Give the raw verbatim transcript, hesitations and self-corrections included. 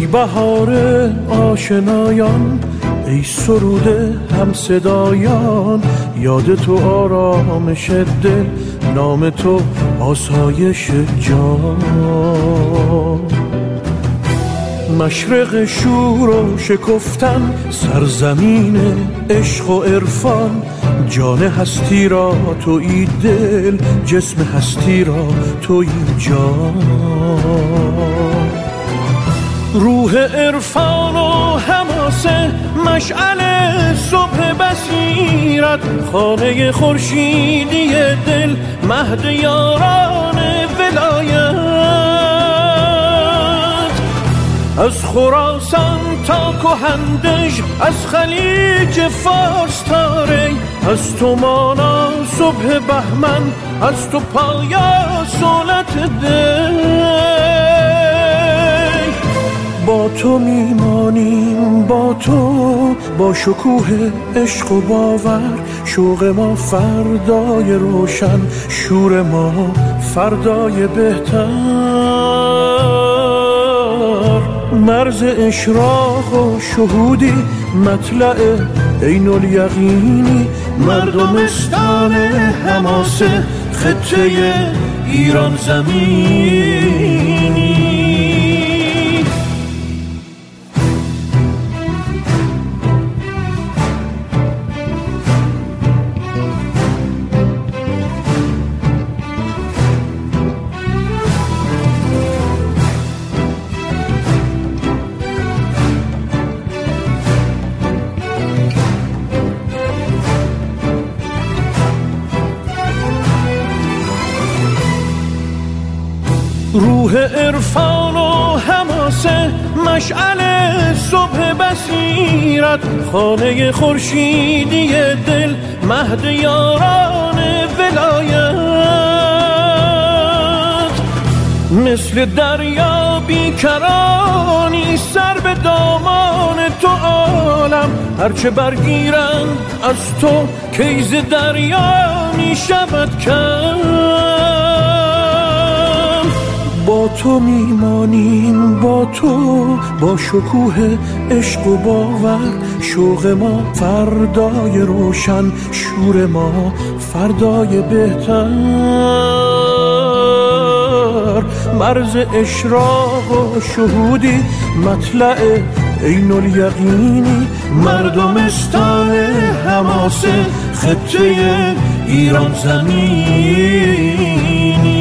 بهار آشنایان، ای سروده هم صدایان، یاد تو آرامش دل، نام تو آسایش جان. مشرق شور و شکفتن، سرزمین عشق و عرفان، جان هستی را تویی دل، جسم هستی را تویی جان. روح عرفان و حماسه، مشعل صبح بصیرت، خانه خورشیدی دل، مهد یاران ولایت. از خراسان تا کهندژ، از خلیج فارس تا ری، از تو مانا صبح بهمن، از تو پایا سولت دل. با تو میمانیم، با تو، با شکوه عشق و باور، شوق ما فردای روشن، شور ما فردای بهتر. مرز اشراق و شهودی، مطلع عین الیقینی، مردمستان حماسه، خطه ایران زمینی. روح عرفان و حماسه، مشعل صبح بصیرت، خانه خورشیدی دل، مهد یاران ولایت. مثل دریا بیکرانی، سر به دامان تو عالم، هرچه برگیرند از تو، کیز دریا می شود کم. با تو میمانیم، با تو، با شکوه عشق و باور، شوق ما فردای روشن، شور ما فردای بهتر. مرز اشراق و شهودی، مطلع عین الیقینی، مردمستان حماسه، خطه ایران زمینی.